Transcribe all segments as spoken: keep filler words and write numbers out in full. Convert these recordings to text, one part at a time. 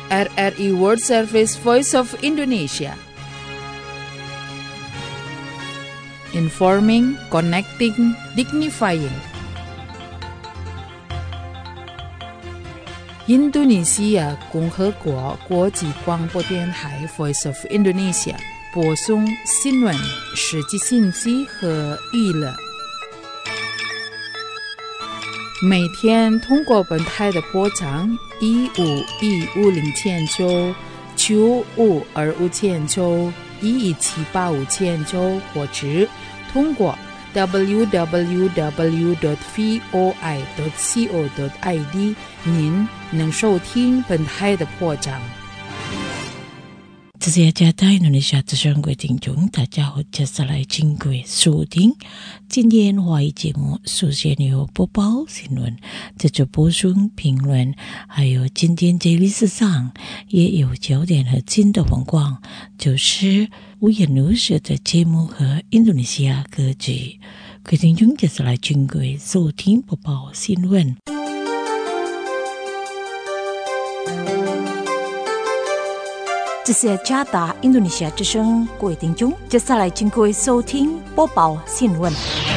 R R I World Service Voice of Indonesia. Informing, connecting, dignifying.印度尼西亚共和国国际广播电台 Voice of Indonesia 播送新闻、实际信息和娱乐。每天通过本台的波长一五一五零千九、九五二五千九、一一七八五千九，或者通过 double-u double-u double-u dot voi dot co dot i d 您能收听本台的播讲。 这是加拿大印度尼西亚之声各位听众，大家好，接下来请各位收听今天华语节目，首先有播报新闻，接着播送评论，还有今天在历史上也有焦点和新的风光，就是五颜六色的节目和印度尼西亚歌曲。各位听众，接下来请各位收听播报新闻。 这是加拿大印度尼西亚之声，各位听众，接下来请各位收听播报新闻。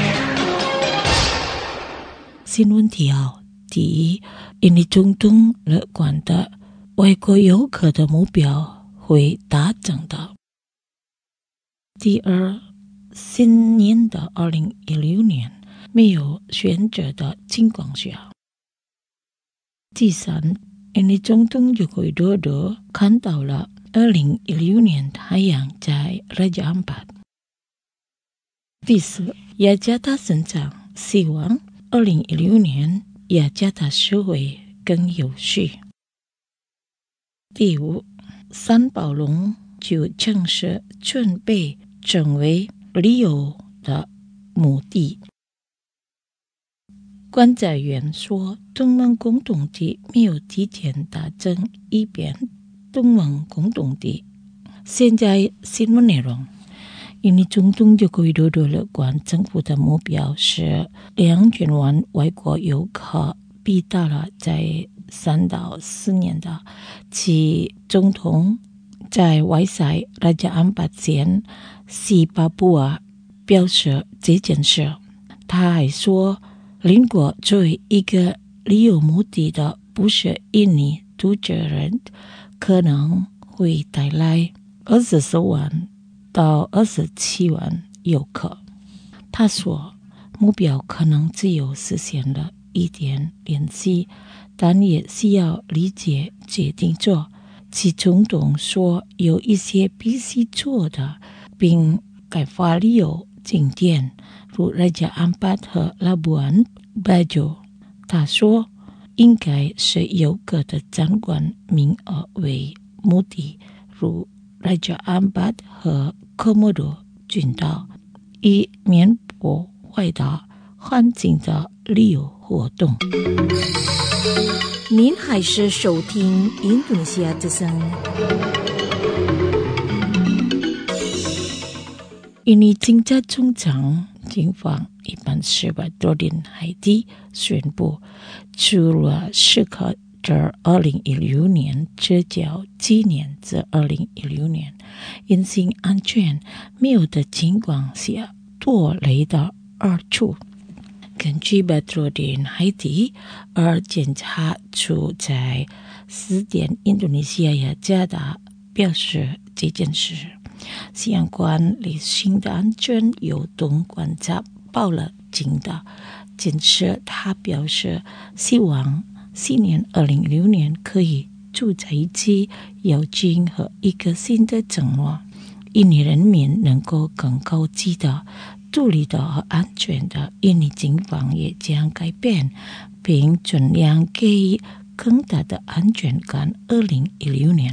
新闻提要：第一，印尼总统乐观的外国游客的目标会达成的。第二，新年的二零一六年没有选择的情况下。第三，印尼总统佐科维多多看到了二零一六年太阳在Raja Ampat。第四，雅加达省长希望二零一六年雅加达社会更有序。第五，三宝龙就正式准备成为旅游的目的。观察员说，东盟共同体没有提前达成一边东盟共同体。现在新闻内容，印尼总统佐科维多多乐观政府的目标是两千万外国游客，逼到了在三到四年的。其总统在外在Raja Ampat县西巴布亚表示这件事。他还说，邻国作为一个旅游目的的不是印尼独责人，可能会带来二十四万到二十七万游客。他说，目标可能只有实现了一点联系，但也需要理解决定做。其总统说，有一些必须做的，并开发旅游景点，如Raja Ampat和Labuan Bajo。他说，应该是游客的参观名额为目的，如Raja Ampat和Komodo群岛，以免破坏到环境的旅游活动。 您还是收听印度尼西亚之声。 印尼警察总长警方一般十八多人海地宣布，除了适合至二零一六年至较今年至二零一六年人身安全没有的情况下，多雷的二处。根据巴多人海地而检查处在斯典印度尼西亚雅加达表示这件事，相关旅行的安全有动观察报了警的。仅是他表示希望新年二零一六年可以住在一起，有今和一个新的承诺，印尼人民能够更高级的、独立的和安全的。印尼警方也将改变，并尽量给予更大的安全感。二零一六年，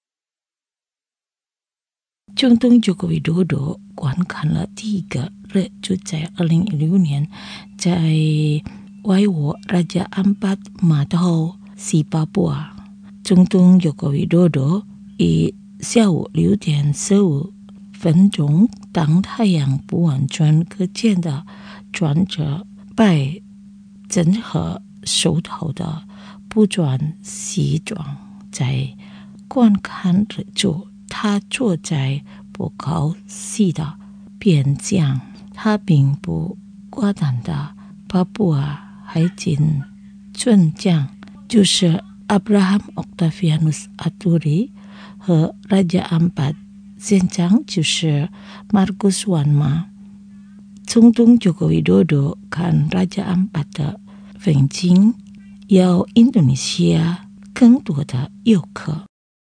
总统佐科维多多观看了第一个日就在二零一六年在外国Raja Ampat码头西巴布亚。总统佐科维多多以下午六点十五分钟，当太阳不完全可见的穿着白真和手套的不穿西装，在观看着他坐在报告系的边疆，他并不夸张的巴布亚海军准将就是 Abraham Octavianus Arturi 和 Raja Ampat 县长就是 Marcus Wanma。总统 Joko Widodo 看 Raja Ampat 的风景，要印度尼西亚更多的游客。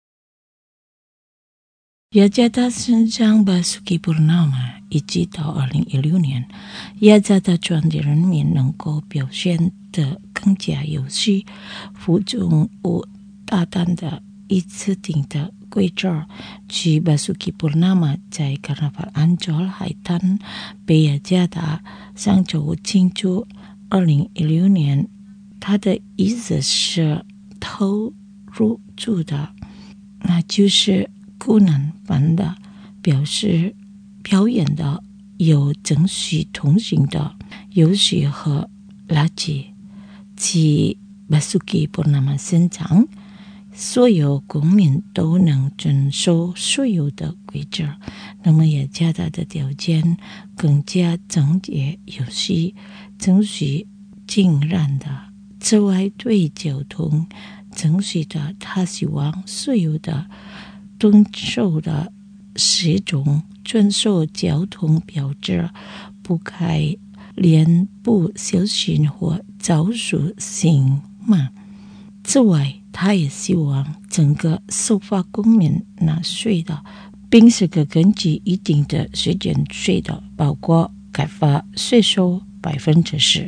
雅加达省长 Basuki Purnama 一直到二零一六年，雅加达当地人民能够表现得更加优秀，服从我大胆的一次性的规则。据 Basuki Purnama 在 Karnaval Ancol 海滩北雅加达上周庆祝二零一六年，他的意思是投入住的，那就是孤男般的表示表演的有正序同行的游戏和垃圾。其 Basuki Purnama 省长，所有公民都能遵守所有的规则，那么雅加达的条件更加整洁有序，程序井然的。此外，对交通程序的他希望所有的遵守的始终遵守交通标志，不开脸不小心或早熟刑骂。此外，他也希望整个守法公民纳税的，并是个根据一定的时间税的，包括开发税收百分之十。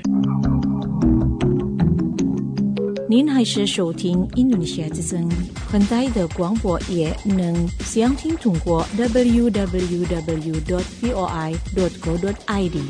您还是收听印度尼西亚之声，很大的广播也能详听通过 double-u double-u double-u dot voi dot co dot i d。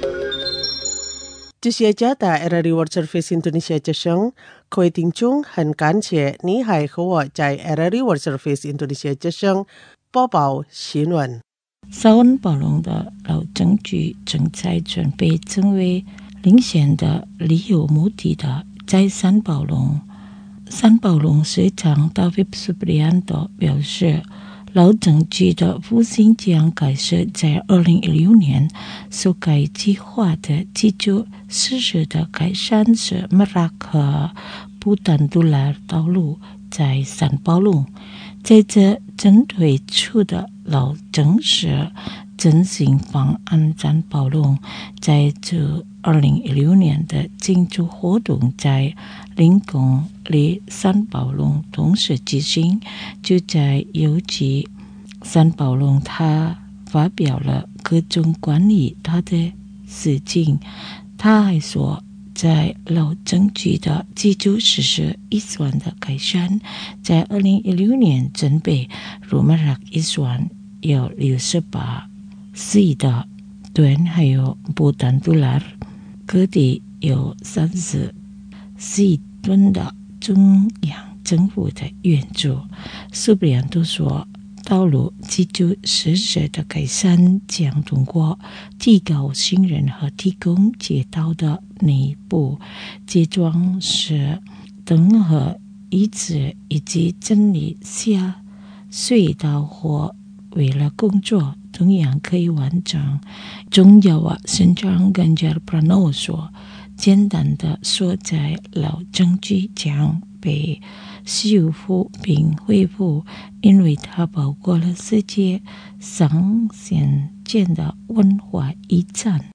这是加大 R R I World Service Indonesia 之声，各位听众很感谢你还和我在 R R I World Service Indonesia 之声播报新闻。 沙温堡龙的老证据正在准备成为领先的旅游目的的。在三宝龙，三宝龙市长 David Supriyanto 表示，老证据的复兴将开始在二零一六年，所该计划的基础设施的改善是马拉克不丹杜拉道路在三宝龙。在这针对出的老证实振兴方案三宝龙，在这二零一六年的庆祝活动在林宫里三宝龙同时举行。就在邮寄三宝龙，他发表了各种关于他的事情。他还说，在老证据的基础设施预算的改善，在二零一六年准备入马拉预算有六十八亿的吨，还有不丹杜拉各地有三十亿吨的中央政府的援助。苏比安都说，道路基础设施的改善将通过提高行人和提供街道的内部接装饰灯和椅子，以及整理下隧道或为了工作同样可以完成。中亚瓦省长 Ganjar Pranowo 说，简单的说，在老证据将被修复并恢复，因为它包括了世界上先进的文化遗产。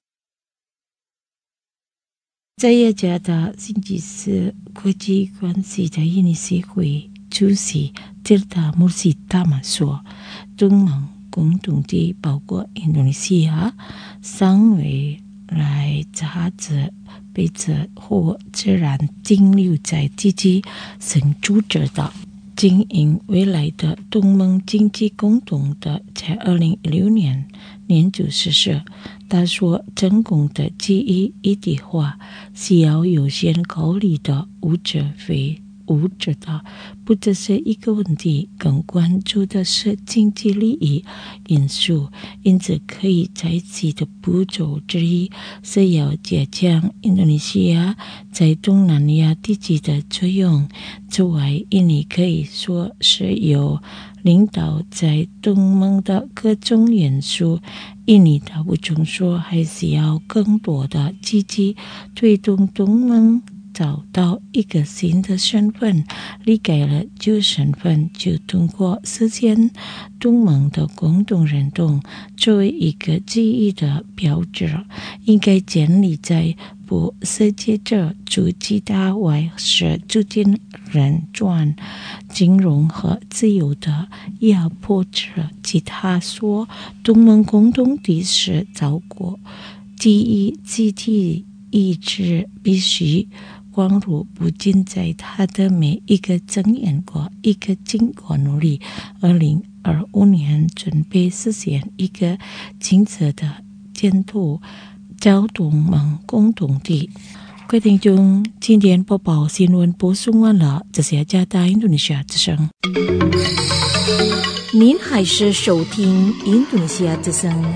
在雅加达星期四国际关系的印尼协会主席 Tirta Mursytama 说，东盟共同体包括印度尼西亚、三位来杂志被指或自然停留在积极生主者的经营未来的东盟经济共同的在二零一六年年度实施。他说，成功的记忆一体化需要优先考虑的物质非无知道，不只是一个问题，更关注的是经济利益因素。因此，可以在此的步骤之一是要加强印度尼西亚在东南亚地区的作用。此外，印尼可以说是有领导在东盟的各种元素。印尼的补充说，还是要更多的积极推动东盟找到一个新的身份，理解了旧身份，就通过实现东盟的共同认同作为一个记忆的标志，应该建立在不涉及着主极大外是促进人权、金融和自由的压迫者。其他说，东盟共同体是照顾第一集体意志必须光入不仅在他的每一个睁眼过一个经过努力，二零二五年准备实现一个清澈的监督交东盟共同体。各位听众，今天播报新闻播送完了，这是加拿大印度尼西亚之声。 您还是收听印度尼西亚之声。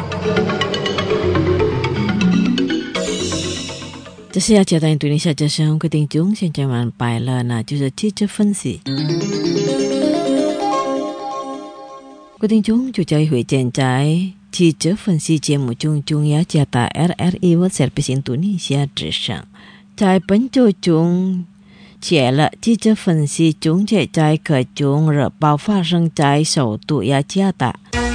这是要交代印度尼西亚之声，各位听众，现在完摆了呢，就是记者分析。各位听众，就在会现在记者分析节目中，中央加大 R R I World Service 印度尼西亚之声，在本周中写了记者分析中，在各种热爆发生在首都雅加达。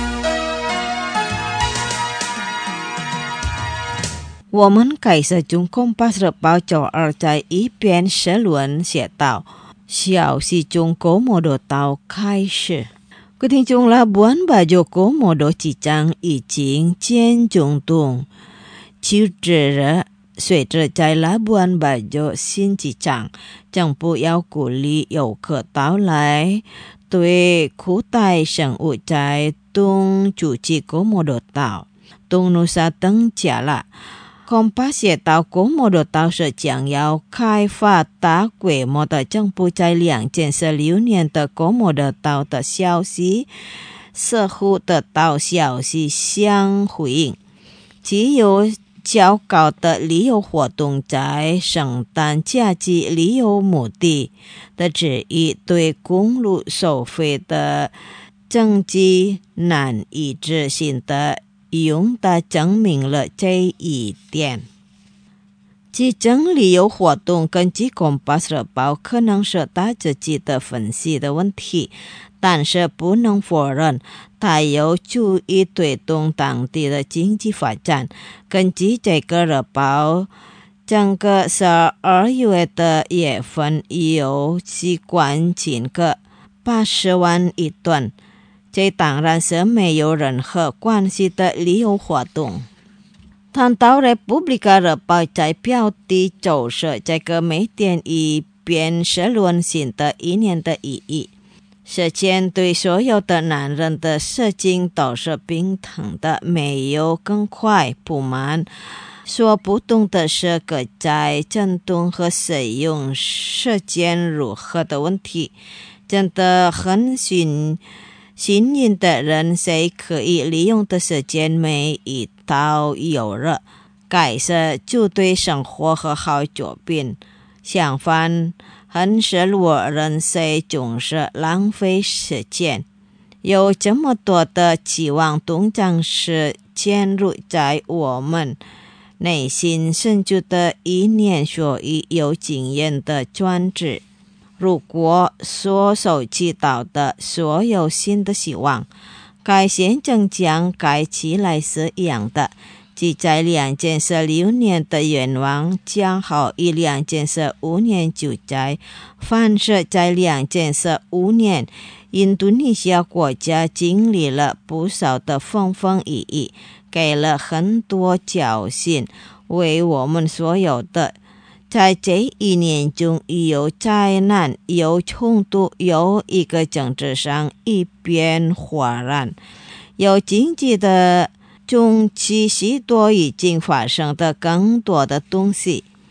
我们开始中空巴日报周二在一篇社论写道，消息中高摩多岛开始。各位听众，拉布安巴就高摩多机场已经建中东，就着随着在拉布安巴就新机场，政府要鼓励游客到来，对古代生物在东主机高摩多岛、东努沙等加了。空巴写到，高摩多岛是将要开发大规模的政府在两千十六年的高摩多岛的消息，似乎得到消息相回应。只有较高的旅游活动在圣诞假期旅游目的的旨意，对公路收费的政绩难以置信的用的证明了这一点。其中旅游活动跟其空巴日报可能是他自己的分析的问题，但是不能否认他有助于推动当地的经济发展。根据这个日报，整个十二月的月份有习惯近个八十万一吨，这当然是没有任何关系的旅游活动。谈到 Republika 日报在标题就是这个每天一篇社论新的一年的意义，实践对所有的男人的事情都是平等的，没有更快不慢。说不同的是各在震动和使用时间如何的问题。真的很幸幸运的人，谁可以利用的时间每一道有了，改善就对生活和好作品。相反，很少我人谁总是浪费时间。有这么多的期望动荡是嵌入在我们内心深处的一念所以有经验的专制。如果所收集到的所有新的希望，该现象将该起来是一样的，即在两千十六年的愿望将好于两千十五年就在。凡是在两千十五年，印度尼西亚国家经历了不少的风风雨雨，给了很多教训，为我们所有的。在这一年中，有灾难，有冲突，有一个政治上一片哗然，有经济的中期许多已经发生的更多的东西。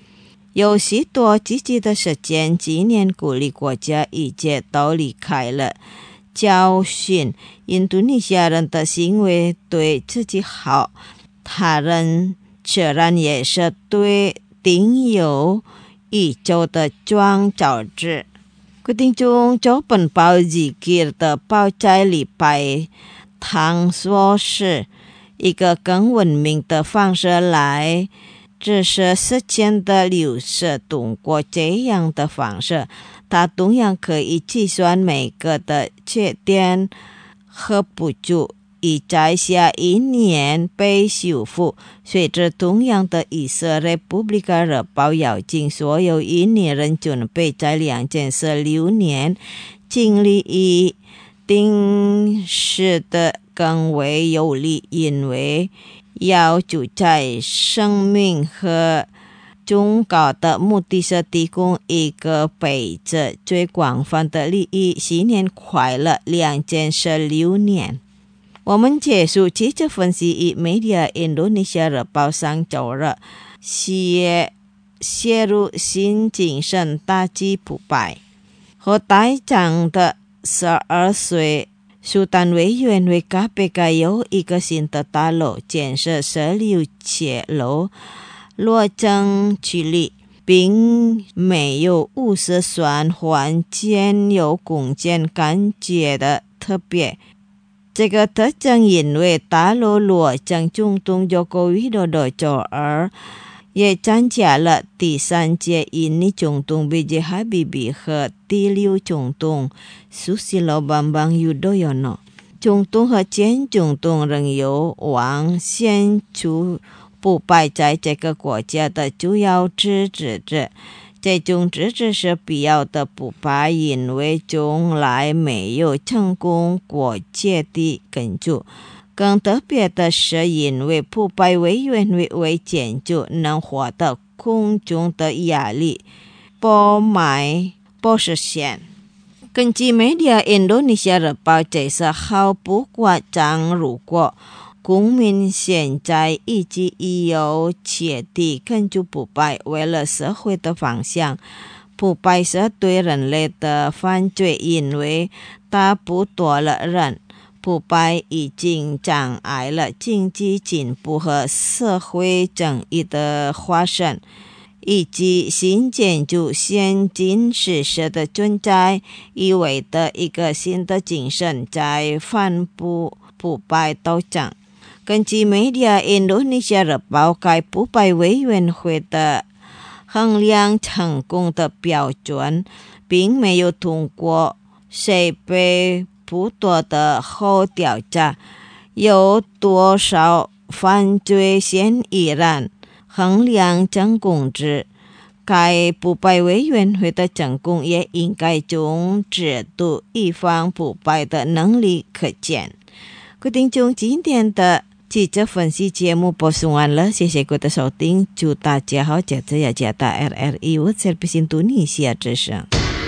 有许多积极的实践，纪念鼓励国家一切都离开了教训印度尼西亚人的行为对自己好，他人自然也是对顶有益处的创造者。quyết定中就本报日记的报在礼拜堂说是一个更文明的方式来只是时间的流逝，通过这样的方式，它同样可以计算每个的缺点和不足，以在下一年被修复。随着同样的以色列 Republika 日报邀请所有印尼人准备在两千十六年经历一定时的更为有利，因为要就在生命和宗教的目的是提供一个背着最广泛的利益。新年快乐两千十六年。我们结束记者分析以 Media Indonesia 日报上周日写写入新精神大击普拜和台长的十二岁苏丹委员会 K P K 有一个新的大楼建设十六层楼落成处理，并没有五十算环境有贡献感觉的特别。这个特征因为大楼落成中东有个遇到的周二也参加了第三届印尼总统 B J Habibie 和第六总统 Susilo Bambang Yudhoyono。总统和前总统仍有望显出不败在这个国家的主要支持者。这种支持是必要的不败，因为从来没有成功过界的根据。更特别的是，因为普拜委员会为建筑能获得公众的压力，不买不实现。根据 Media Indonesia 日报这是毫不夸张，如果公民现在以及已有彻底根据普拜为了社会的方向，普拜是对人类的犯罪，因为它剥夺了人。普拜已经障碍了经济进步和社会正义的发生，以及新建筑先进事实的存在，意味着一个新的精神在反哺普拜斗争。根据 Media Indonesia 日报，该普拜委员会的衡量成功的标准，并没有通过谁被不多的后调查有多少犯罪嫌疑人衡量成功之。该普拜委员会的成功也应该从制度预防普拜的能力可见。各位听众，今天的记者分析节目播送完了，谢谢各位的收听，祝大家好，接着要接到 R R I World Service Indonesia 之声。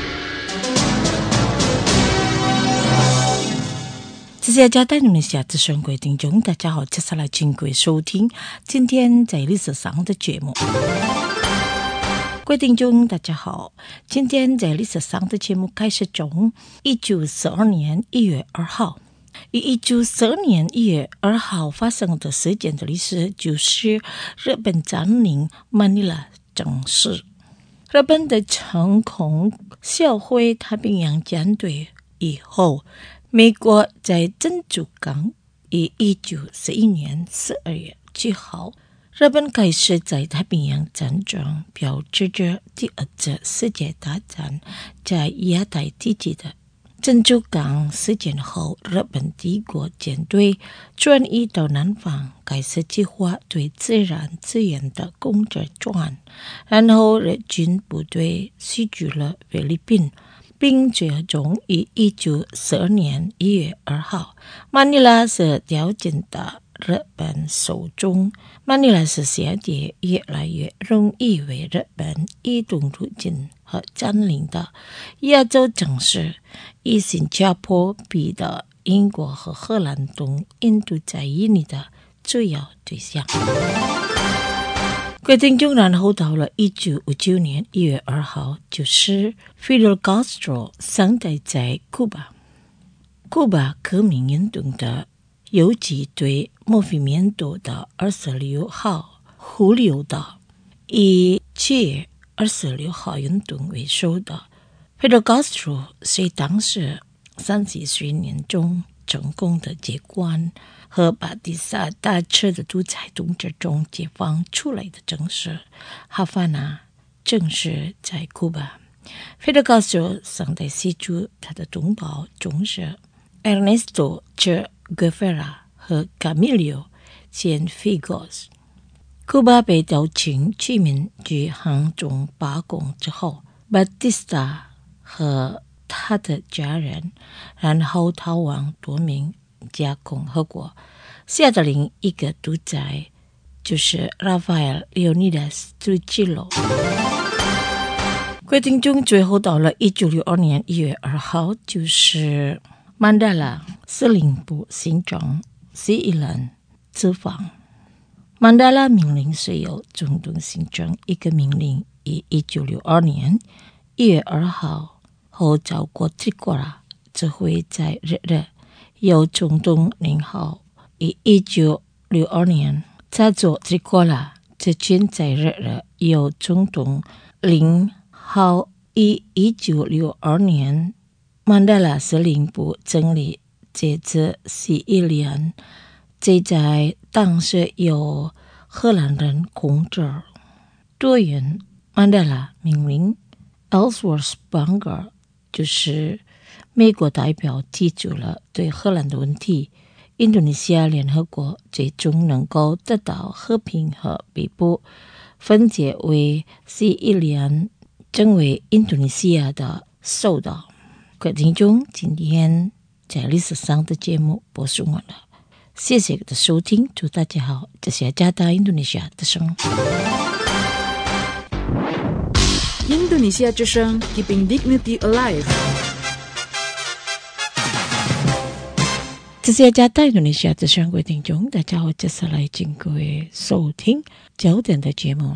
这是加带你们下次生活听众，大家好，接下来请各位收听今天在历史上的节目。各位听众大家好，今天在历史上的节目开始从一九四二年一月二号。于一九四二年一月二号发生的事件的历史，就是日本占领曼尼拉城市。日本的成功销毁太平洋舰队以后，美国在珍珠港于一九四一年十二月七号，日本开始在太平洋战争，标志着第二次世界大战在亚太地区的珍珠港事件后，日本帝国舰队转移到南方，开始计划对自然资源的攻击战，然后日军部队驱逐了菲律宾，并最终于一九四二年一月二号，曼尼拉是掉进的日本手中。曼尼拉是现在越来越容易为日本移动入境和占领的亚洲城市，以新加坡、彼得、英国和荷兰等印度在印尼的主要对象。 各位听众，然后到了一九五九年一月二号，就是 Fidel Castro 上台在古巴。古巴革命运动的游击队 Movimiento 的二十六号忽略的，以借二十六号运动为首的 Fidel Castro 是当时三十岁年中成功的接管和巴蒂萨大彻的独裁统治中解放出来的城市哈瓦那，正是在古巴。Fidel Castro 上台协助他的同胞中士 Ernesto Che Guevara 和 Camilo Cienfuegos。古巴被岛群居民举行中罢工之后，巴蒂斯塔和他的家人然后逃往多名加共和国，下达令一个独裁，就是 Rafael Leonidas Trujillo。各位听众，最后到了一九六二年一月二号，就是曼德拉司令部行长斯伊兰走访。曼德拉命令所有总统行政一个命令，以一九六二年一月二号后照过tri Cora，这会在日日由总统零号以一九六二年插座tri Cora，这圈在日日由总统零号以一九六二年曼德拉司令部整理这次十一年，这在当时由荷兰人控制。多元曼德拉命令 Ellsworth Bunker， 就是美国代表提出了对荷兰的问题，印度尼西亚联合国最终能够得到和平和被迫分解为十一年，成为印度尼西亚的首岛。各位听众，今天在历史上的节目播送完了，谢谢的收听，祝大家好，这是加达印度尼西亚之声。 印度尼西亚之声 Keeping Dignity Alive。 这是加达印度尼西亚之声，各位听众，大家好，接下来请各位收听焦点的节目。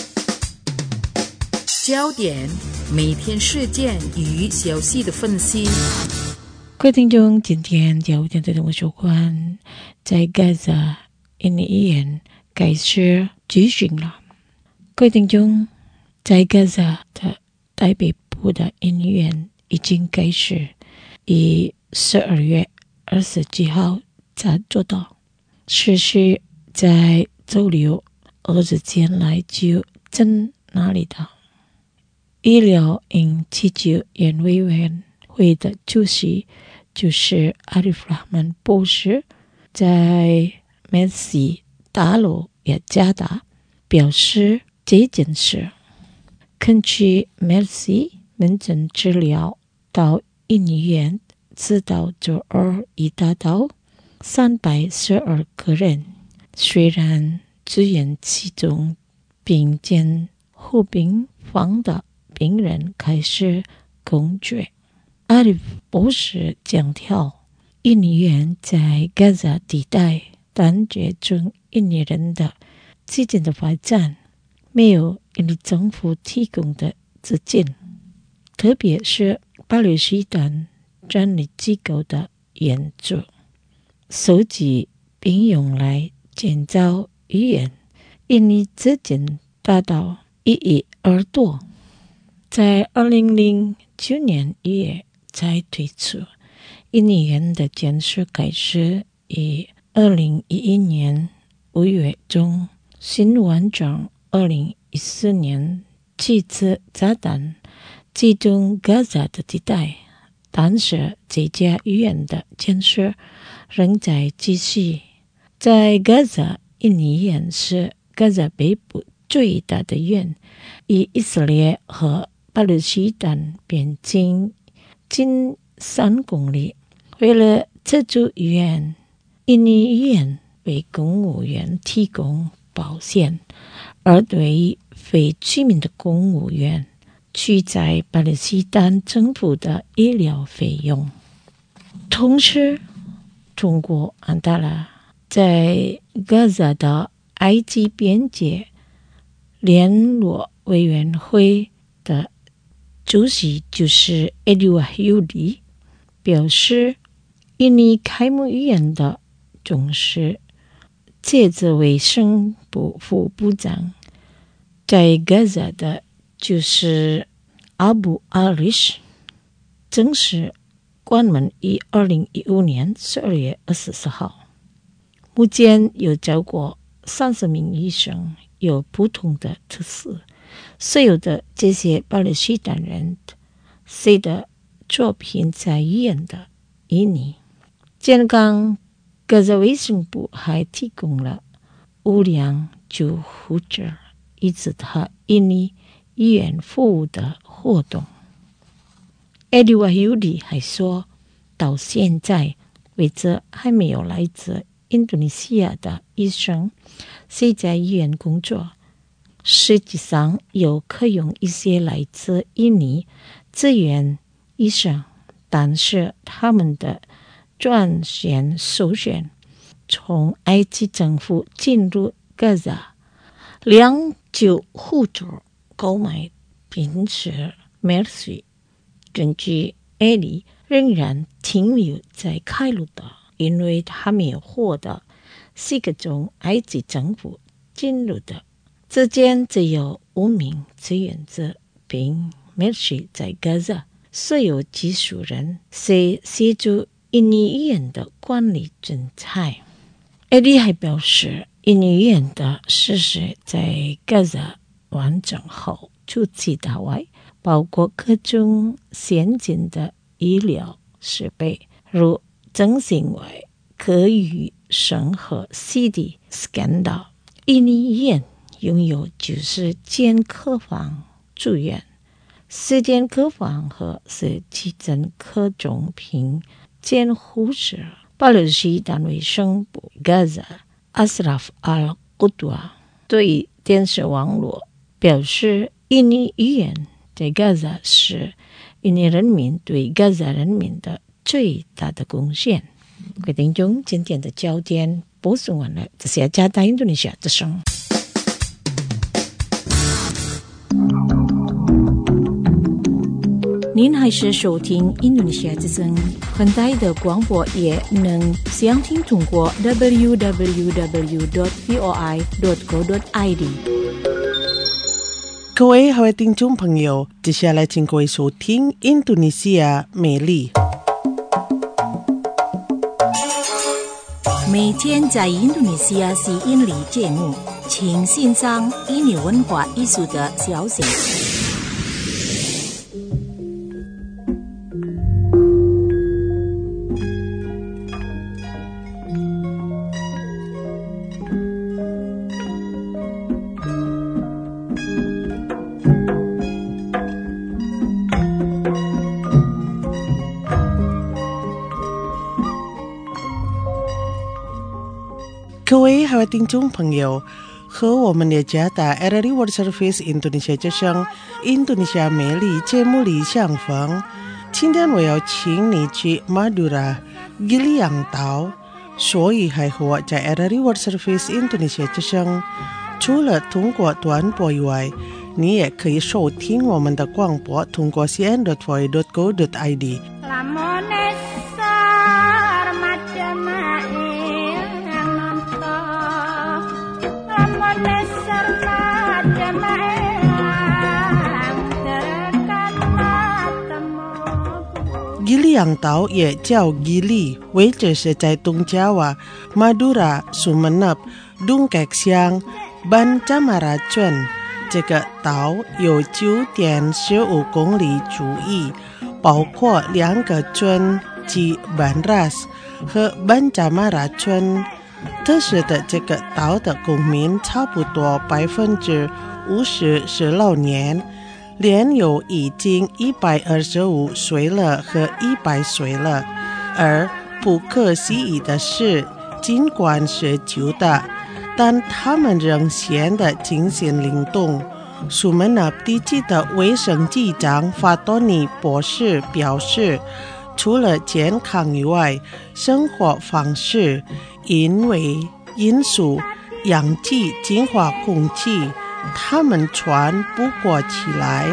焦点，每天事件与消息的分析。 各位听众，今天焦点的节目有关在加沙印尼医院开始举行了。各位听众，在加沙的台北部的印尼医院已经开始以十二月二十几号才做到，实施在周六二十天来就真哪里的医疗因急救院委员会的主席就是阿里弗拉曼博士，在梅西大楼也加达表示这件事根据梅西门诊治疗到印尼院，直到周二已达到三百十二个人，虽然支援其中并肩护病房的病人开始工作。阿里博士强调，印尼院在加沙地带断绝中印尼人的基金的发展，没有印尼政府提供的资金，特别是巴勒斯坦专利机构的援助，收集并用来建造医院，印尼资金达到一亿二多。在二零零九年一月才推出，印尼院的建设开始于二零一一年五月中，新湾长二零一四年几次炸弹击中加沙的地带，但是这家医院的建设仍在继续。在加沙，印尼医院是加沙北部最大的医院，以以色列和巴勒斯坦边境近三公里。为了这座医院，印尼医院为公务员提供保险，而对于非居民的公务员取在巴勒斯坦政府的医疗费用。同时，中国安达拉在加沙的埃及边界联络委员会的主席就是 Edi Wahyudi 表示，印尼开幕仪式的总是借着卫生部副部长，在加沙的就是 Abu Arish 正式关门于二零一五年十二月二十四号。目前有超过三十名医生，有不同的特色。所有的这些巴勒斯坦人谁的作品在医院的印尼健康加沙卫生部还提供了无量救护车以及他印尼医院服务的活动。Edi Wahyudi 还说，到现在为止还没有来自印度尼西亚的医生谁在医院工作。实际上有可用一些来自印尼志愿医生，但是他们的专线首选从埃及政府进入加沙，两救护车购买并且 Mercy 根据 Edi 仍然停留在开罗的，因为他没有获得四个从埃及政府进入的。之间只有五名志愿者，并 Mercy 在加沙所有技术人是协助印尼医院的管理人才。Edi 还表示，印尼医院的设施在加沙完整后，除此之外，包括各种先进的医疗设备，如整形外科医生和 C T scan 的。印尼医院拥有九十间客房住院，四间客房和十七间客中平监护室。巴勒斯坦卫生部加沙 Ashraf Al-Qudwa 对电视网络表示，印尼医院在加沙是印尼人民对加沙人民的最大的贡献。各位听众，今天的焦点播送完了，这是加拿大印度尼西亚之声。 您还是收听印度尼西亚之声，很大的广播也能详听中国 double-u double-u double-u dot v o i dot co dot i d。 各位各位听众朋友，接下来请各位收听印度尼西亚美丽。 每天在印度尼西亚是印尼节目，请欣赏印尼文化艺术的消息。 各位各位听众朋友，和我们的加达 R R I World Service Indonesia 之声印度尼西亚美丽节目里相逢。今天我要请你去 Madura 吉利洋岛，所以还和我在 R R I World Service Indonesia 之声，除了通过短波以外，你也可以收听我们的广播，通过 c n dot v o i dot co dot i d。吉利洋岛也叫吉利，位置是在东加瓦、Madura、Sumeneb、东盖乡、班加马拉镇。这个岛有九点十五公里主义，包括两个村及班拉斯和班加马拉村。特殊的这个岛的公民差不多百分之五十是老年。连有已经一百二十五岁了和一百岁了，而不可思议的是，尽管是旧的，但他们仍显得精神灵动。苏门纳地区的卫生局长法多尼博士表示，除了健康以外，生活方式因为因素、氧气净化空气、 他们船不过起来。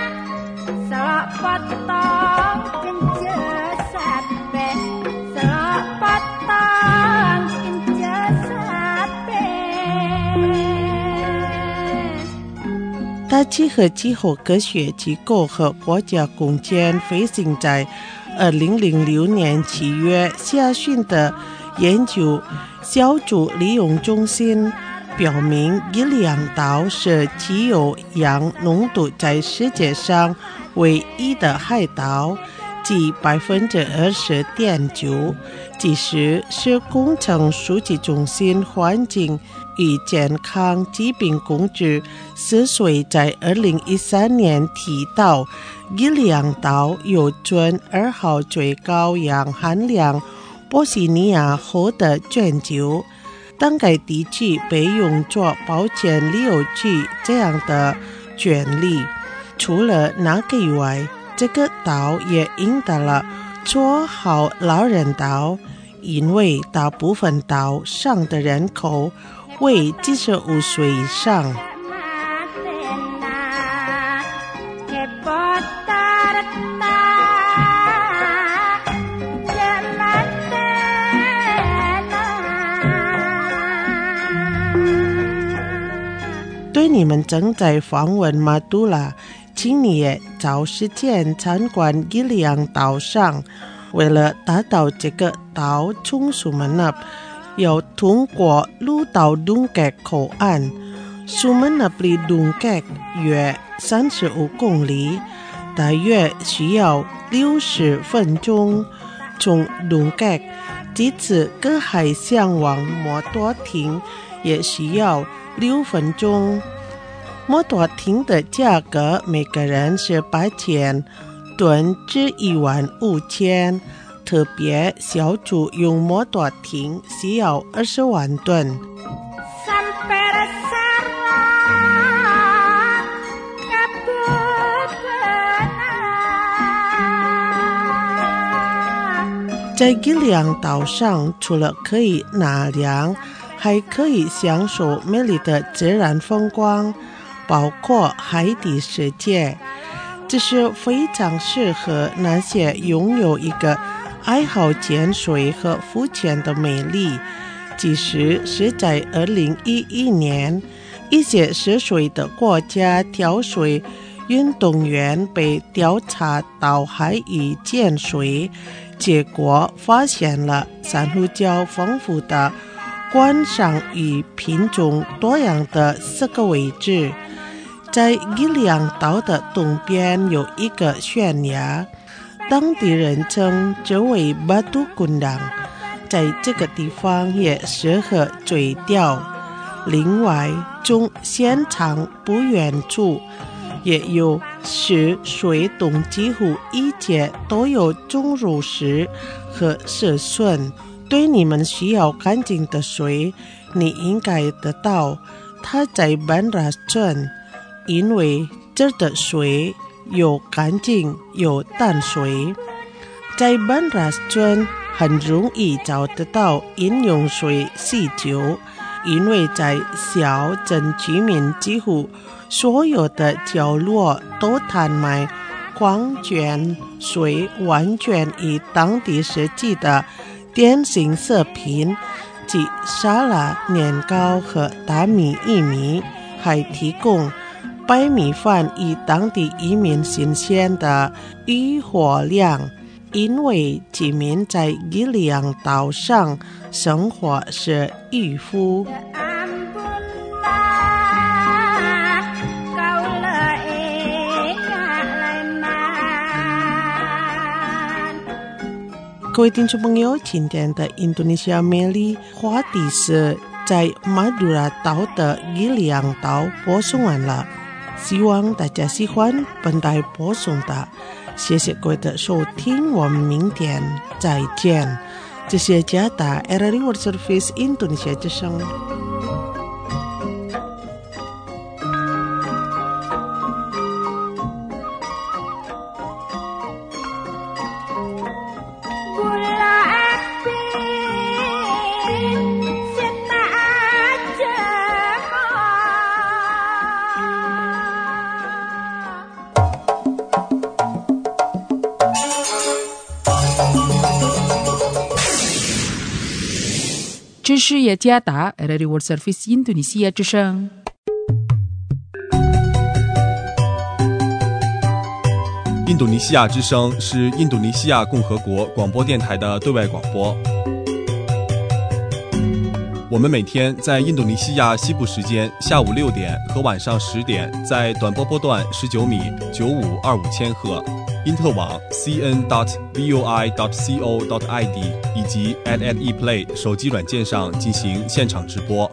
大气和气候科学机构和国家空间飞行在二零零六年七月下旬的研究小组利用中心表明，吉利昂岛是汽油氧浓度在世界上唯一的海岛，即百分之二十点九。即使是工程书记中心环境与健康疾病控制司水在二零一三年提到，吉利昂岛有准二号最高氧含量波西尼亚河的全球。当该地区被用作保健旅游区这样的权利。除了那个以外，这个岛也赢得了绰号老人岛，因为大部分岛上的人口为七十五岁以上。对你们正在访问马杜拉，请你也找时间参观吉利昂岛上。为了达到这个岛从苏门纳要通过鹿岛东格口岸，苏门纳离东格约三十五公里，大约需要六十分钟。从东格这次隔海向往摩托艇也需要六分钟。摩托艇的价格每个人是八千吨至一万五千，特别小组用摩托艇需要二十万吨。在吉利昂岛上，除了可以纳凉，还可以享受美丽的自然风光，包括海底世界。这是非常适合那些拥有一个爱好潜水和浮潜的美丽。即使是在二零一一年，一些涉水的国家跳水运动员被调查到海域潜水，结果发现了珊瑚礁丰富的观赏与品种多样的四个位置。在吉利昂岛的东边有一个悬崖，当地人称这为巴杜滚廊，在这个地方也适合垂钓。另外，从现场不远处也有使水洞，几乎一切都有钟乳石和石笋。对你们需要干净的水，你应该得到它在班拉镇，因为这的水又干净又淡水。在班拉镇很容易找得到饮用水喜酒，因为在小镇居民几乎所有的角落都摊卖矿泉水，完全以当地设计的典型食品，即沙拉、年糕和大米薏米，还提供白米饭以当地移民新鲜的渔获量。因为居民在吉利昂岛上生活是渔夫。各位听众朋友，今天的印度尼西亚美丽话题是在马杜拉岛的吉利昂岛播送完了，希望大家喜欢本台播送的，谢谢各位的收听，我们明天再见。这是加达 R R I World Service Indonesia 之声。 这是雅加达 R R I World Service 印度尼西亚之声。 印度尼西亚之声是印度尼西亚共和国广播电台的对外广播。我们每天在印度尼西亚西部时间下午六点和晚上十点，在短波波段十九米九五二五千赫、因特网 c n dot voi dot co dot i d 以及 at at ePlay 手机软件上进行现场直播。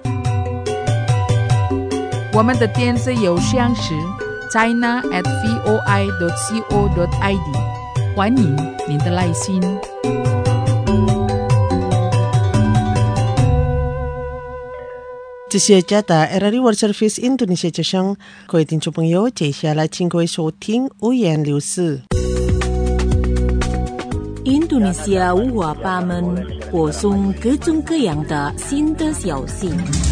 我们的电子邮箱是 china at voi dot co dot i d， 欢迎您的来信。 这是加达 R R I World Service 印度尼西亚之声，各位听众朋友，接下来请各位收听五言六事。 印度尼西亚五花八门，播送各种各样的新的消息。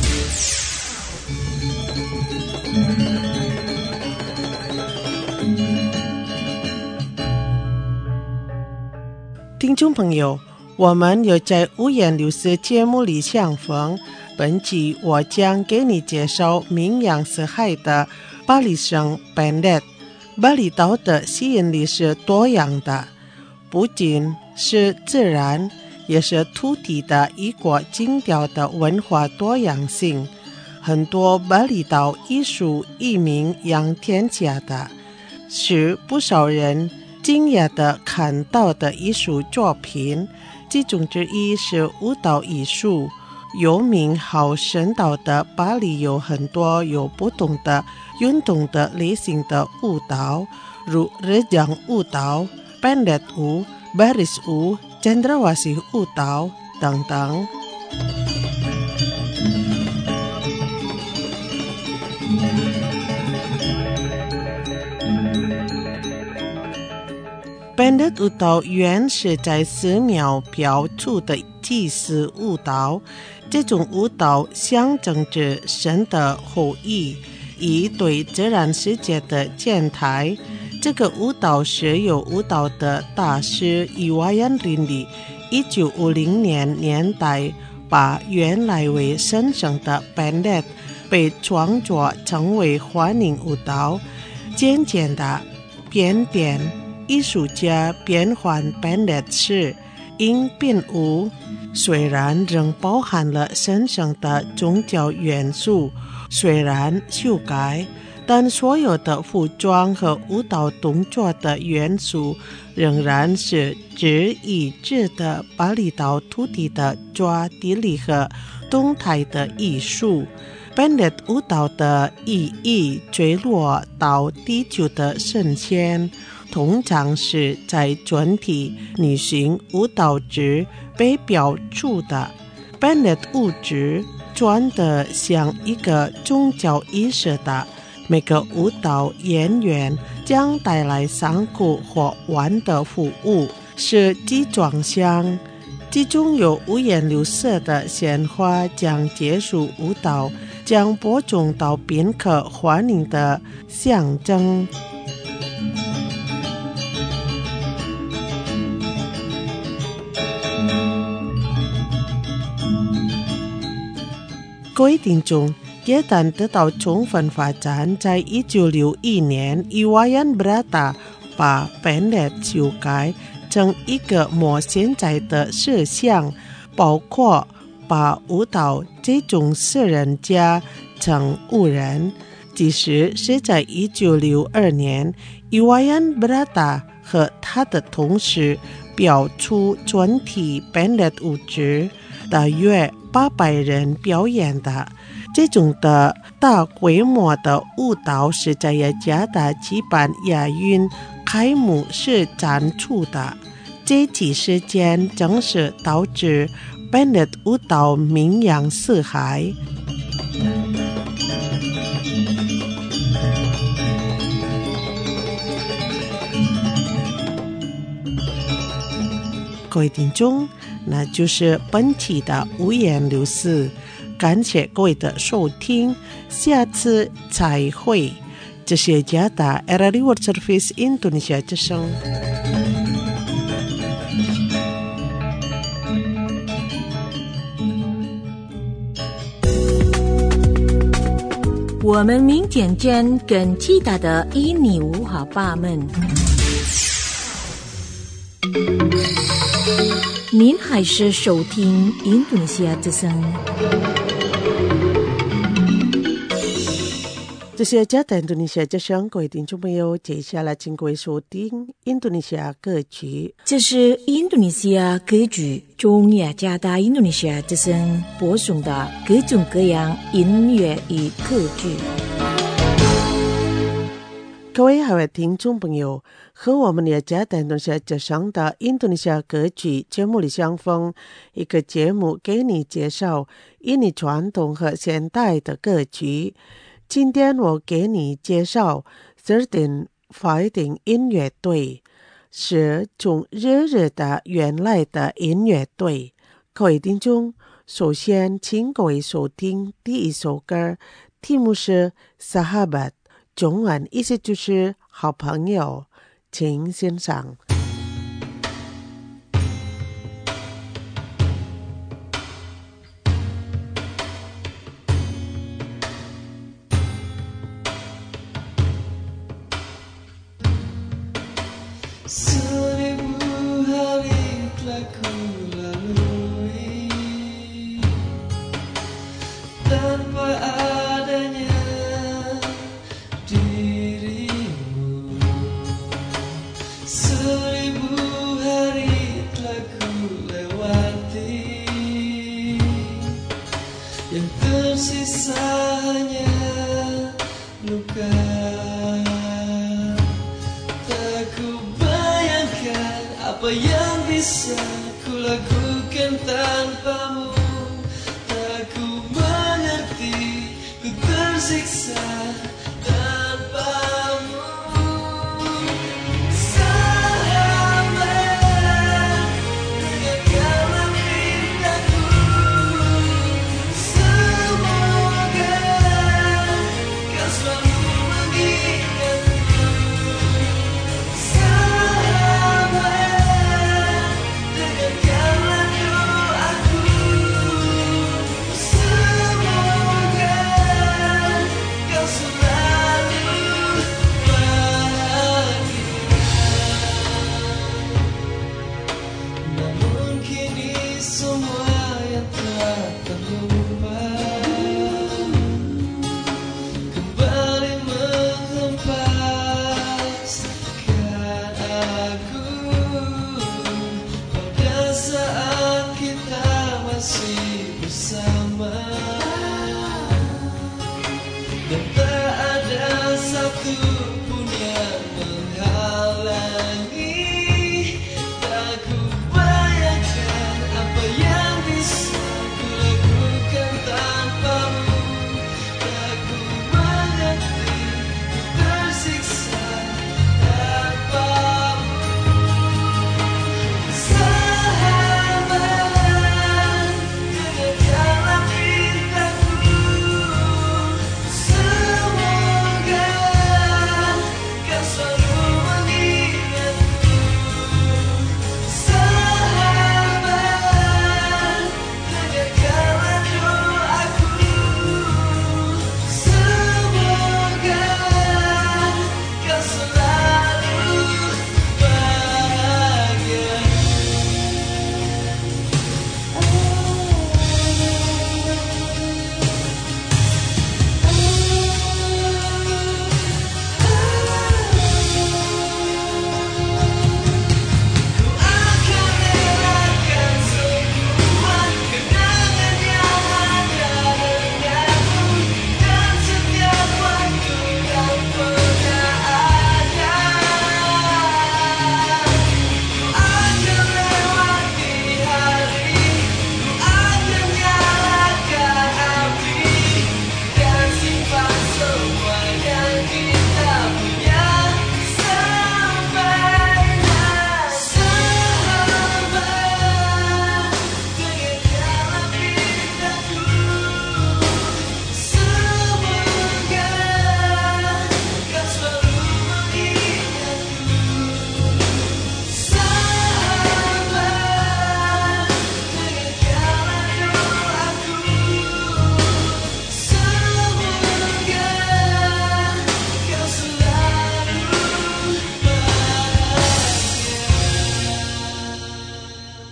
听众朋友，我们有在五言六事节目里相逢。本集我将给你介绍名扬四海的巴厘省 Pendet。 巴厘岛的吸引力是多样的，不仅是自然，也是土地的一国精雕的文化多样性。很多巴厘岛艺术一鸣扬天下的，是不少人惊讶地看到的艺术作品，其中之一是舞蹈艺术。有名好神道的巴黎有很多有不同的运动的类型的舞蹈，如日江舞蹈、Pendet舞、Baris舞、Cendrawasih舞蹈等等。Pendet 舞蹈原是在寺庙表出的祭祀舞蹈，这种舞蹈象征着神的后裔，以对自然世界的见台。这个舞蹈是由舞蹈的大师伊瓦yan Rindy一九五零年年代把原来为神圣的 Pendet 被创作成为欢迎舞蹈，渐渐的变变艺术家变换 Pendet 时，因变舞虽然仍包含了神圣的宗教元素，虽然修改，但所有的服装和舞蹈动作的元素仍然是只一致的巴厘岛土地的抓地力和动态的艺术。Pendet 舞蹈的意义坠落到地球的神仙，通常是在专题女性舞蹈之被标注的。Pendet 舞之转得像一个宗教仪式的，每个舞蹈演员将带来三股或碗的服务，是集装箱，其中有五颜六色的鲜花将结束舞蹈，将播种到宾客欢迎的象征。各位听众，耶诞得到充分发展，在一九六一年，伊瓦yan Brata把 Pendet 修改成一个more现在的设想，包括把舞蹈这种私人家成无人。即使是在一九六二年，伊瓦yan Brata和他的同事标出专题 Pendet 舞之，大约八百人表演的。这种的大规模的舞蹈是在雅加达举办亚运开幕式展出的。这几事件正是导致 Pendet 舞蹈名扬四海。各位听众，那就是本期的五言六事，感谢各位的收听，下次再会。这是加达 R R I World Service 印度尼西亚之声。 我们明天见更其他的印尼文化吧们。您还是收听印度尼西亚之声。 这些家的印度尼西亚之声，各位听众朋友，接下来请各位收听印度尼西亚歌曲。 这是印度尼西亚歌曲中雅加达印度尼西亚之声播送的各种各样音乐与歌曲。 各位好，听众朋友，和我们雅加达印度尼西亚之声的印度尼西亚歌曲节目里相逢，一个节目给你介绍印尼传统和现代的歌曲。今天我给你介绍 Thirteen Fighting 音乐队，是从日日的原来的音乐队。各位听众，首先请各位收听第一首歌，题目是 Sahabat， 中文意思就是好朋友，请欣赏。 Seribu hari telah ku lalui tanpa adanya dirimu. Seribu hari telah ku lewati, yang tersisa hanya luka. Apa yang bisa ku lakukan tanpamu? Tak ku mengerti, ku tersiksa tanpamu. Sahabat, dengarkanlah pintaku. Semoga kau selalu mengingatku. Semoga kau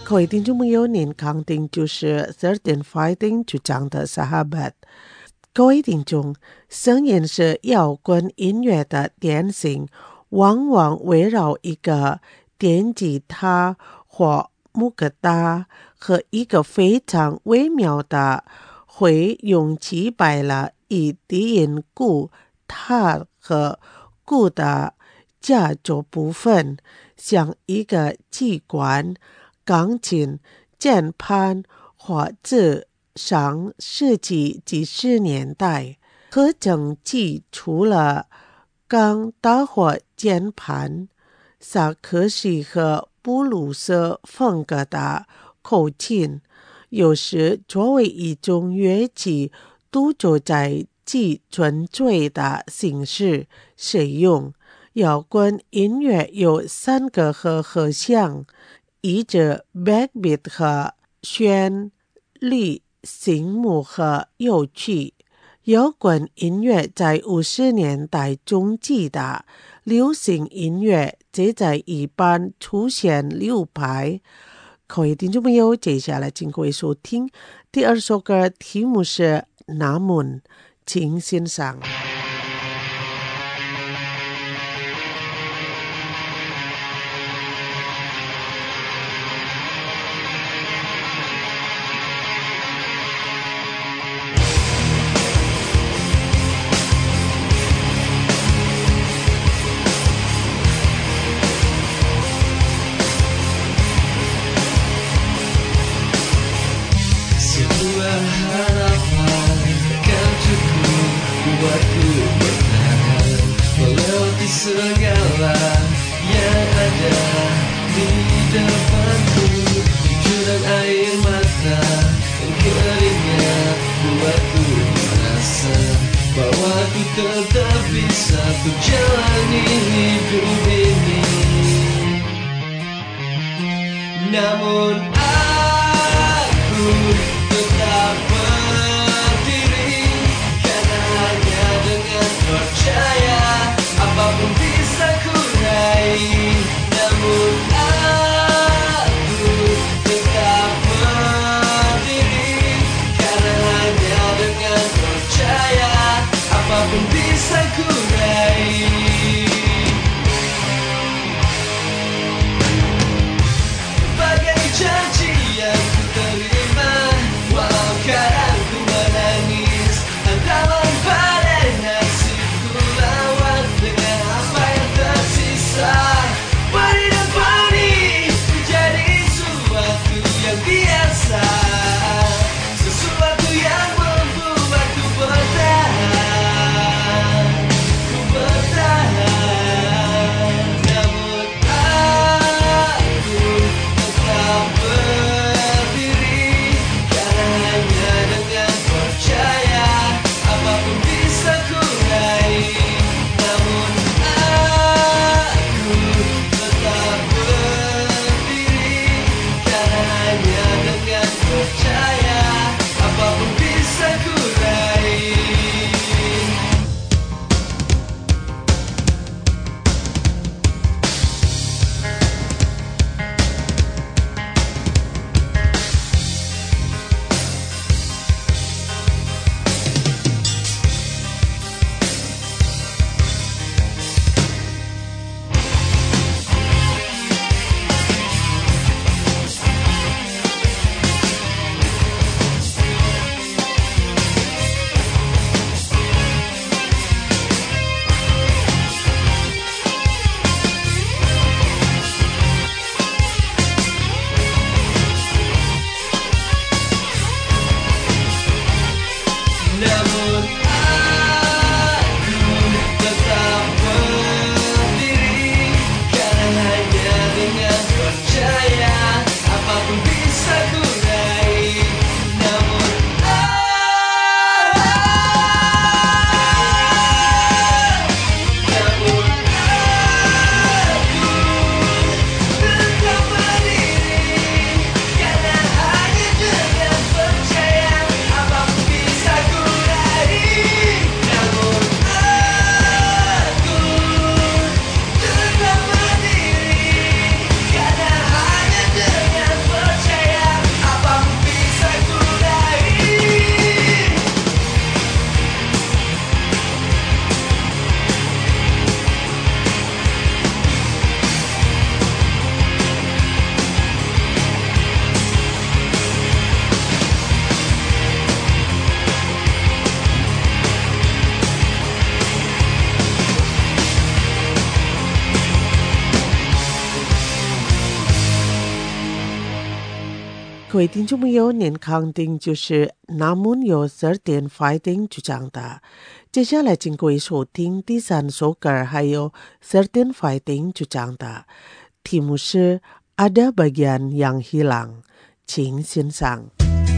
各位听众朋友，您康定就是 Thirteen Fighting 主张的 Sahabat。各位听众，声音是摇滚音乐的典型，往往围绕一个电吉他或木吉他和一个非常微妙的会用击败了以低音鼓、塔和鼓的架构部分，像一个机关、钢琴、键盘或者上世纪几十年代，合成器除了钢打或键盘，萨克西和布鲁斯风格的口琴，有时作为一种乐器独奏在极纯粹的形式使用。摇滚音乐有三个和和弦，依着 backbeat 和旋律醒目和有趣。摇滚音乐在五十年代中期的流行音乐则在一般出现流派。各位听众朋友，接下来请各位收听第二首歌，题目是 Namun， 请欣赏。 Sebuah harapan kan cukup buatku bertahan melewati segala yang ada di depanku. Cucuran air mata dan keringat buatku merasa bahwa ku tetap bisa ku jalani hidup ini. Namun aku tetap berdiri, karena hanya dengan percaya apapun bisa ku raih. Namun aku tetap berdiri, karena hanya dengan percaya apapun bisa ku raih. Bagai janji yang ku terima, 各位听众朋友，您肯定就是那么有 certain fighting 主张的。接下来请各位收听第三首歌，还有 certain fighting 主张的题目是 Ada Bagian Yang Hilang， 请欣赏。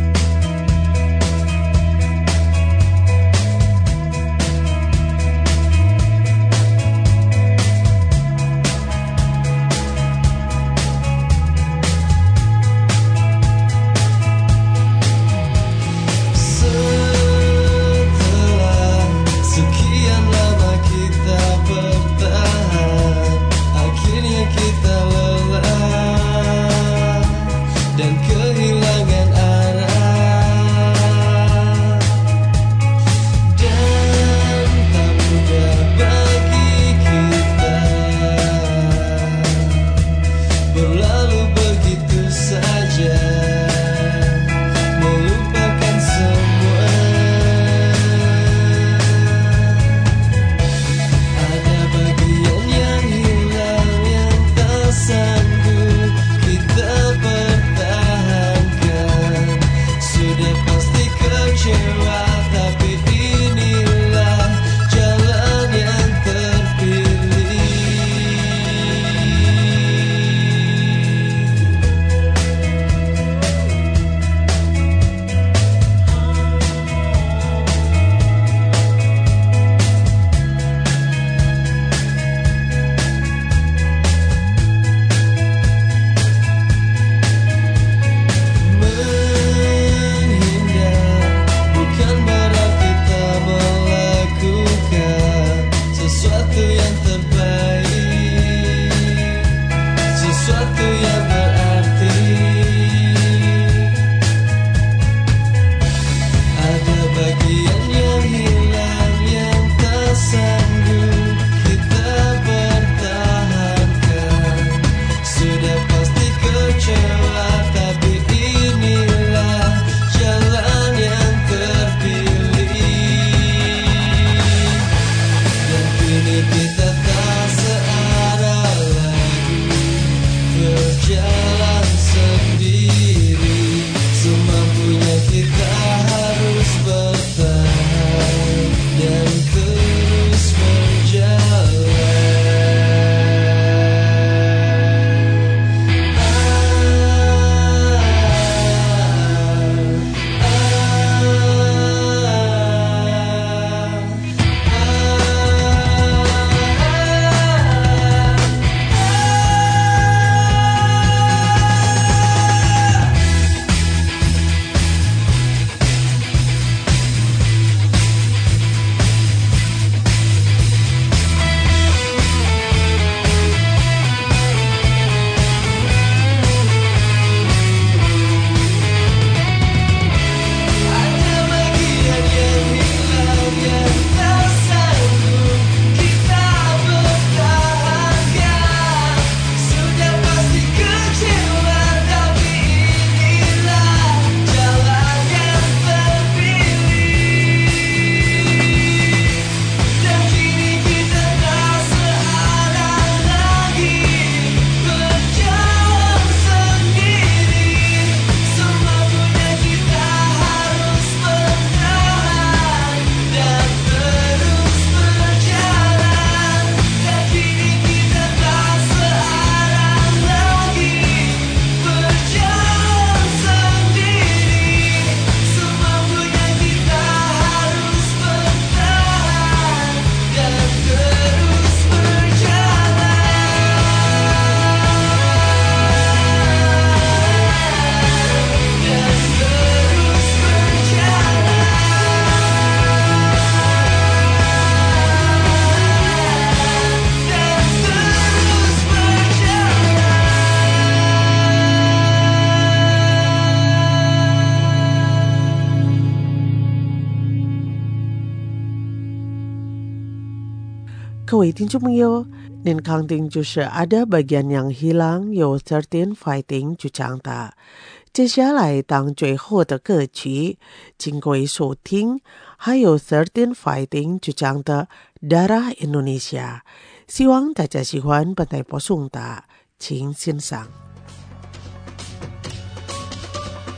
各位听众朋友，您肯定就是ada bagian yang hilang有 certain fighting 主张的。接下来当最后的歌曲，请各位收听还有 certain fighting 主张的 Darah Indonesia。希望大家喜欢本台播送的，请欣赏。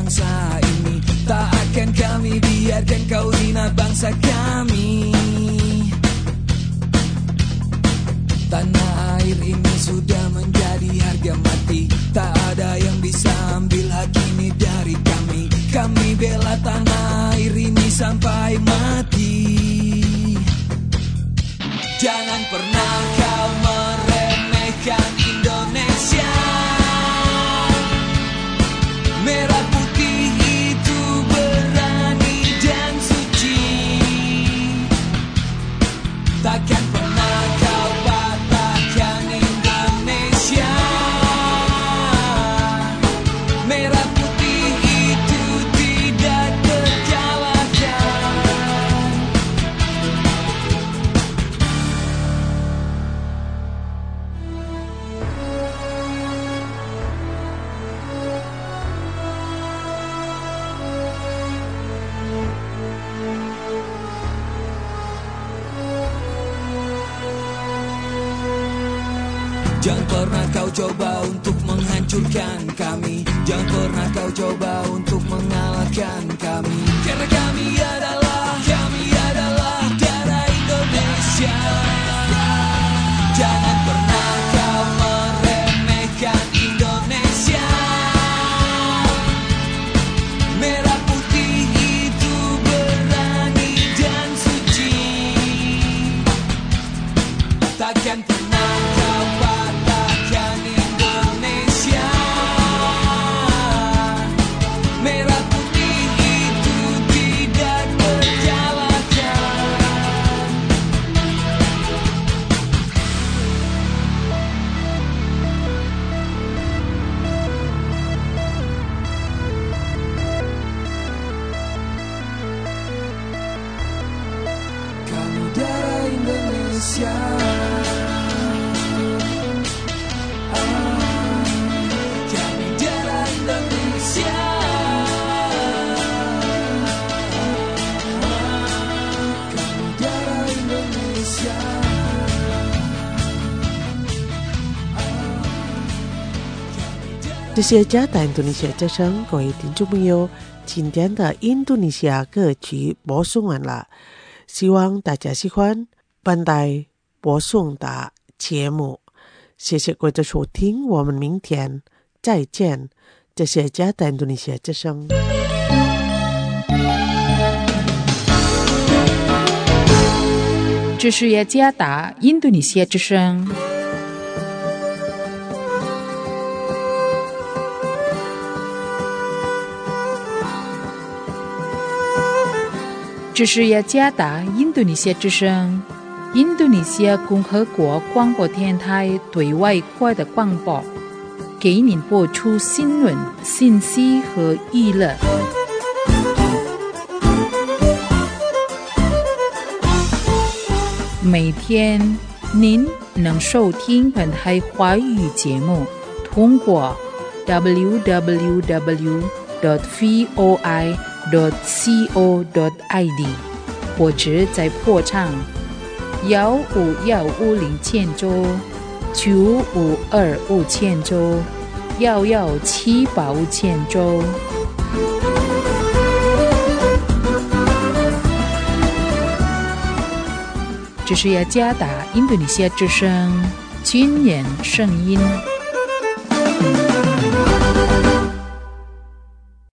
bangsa ini. Tak akan kami biarkan kau hina bangsa kami. Tanah air ini sudah menjadi harga mati. Tak ada yang bisa ambil hak ini dari kami. Kami bela tanah air ini sampai mati. Jangan pernah kau meremehkan Indonesia. Merah putih itu berani dan suci. Takkan pernah kau patahkan Indonesia. Merah putih itu tidak terkalahkan. Jangan pernah kau coba untuk menghancurkan kami. Jangan pernah kau coba untuk mengalahkan kami. Karena kami adalah, kami adalah darah Indonesia. Jangan pernah kau meremehkan Indonesia. Merah putih itu berani dan suci. Takkan pernah kau patahkan Indonesia. Merah putih itu tidak terkalahkan. Kami darah Indonesia. Kami darah Indonesia. Kami darah Indonesia. 这些家的印度尼西亚之声，各位听众朋友，今天的印度尼西亚歌曲播送完了，希望大家喜欢本台播送的节目。谢谢各位的收听，我们明天再见。这是家的印度尼西亚之声。 这是雅加达印度尼西亚之声。这是雅加达印度尼西亚之声，印度尼西亚共和国广播电台对外国的广播，给您播出新闻、信息和娱乐。每天您能收听本台华语节目，通过 double-u double-u double-u dot voi dot co dot i d 或者在破唱幺五幺五零千州九五二五千州幺幺七八五千州。这是雅加达印度尼西亚之声军人声音。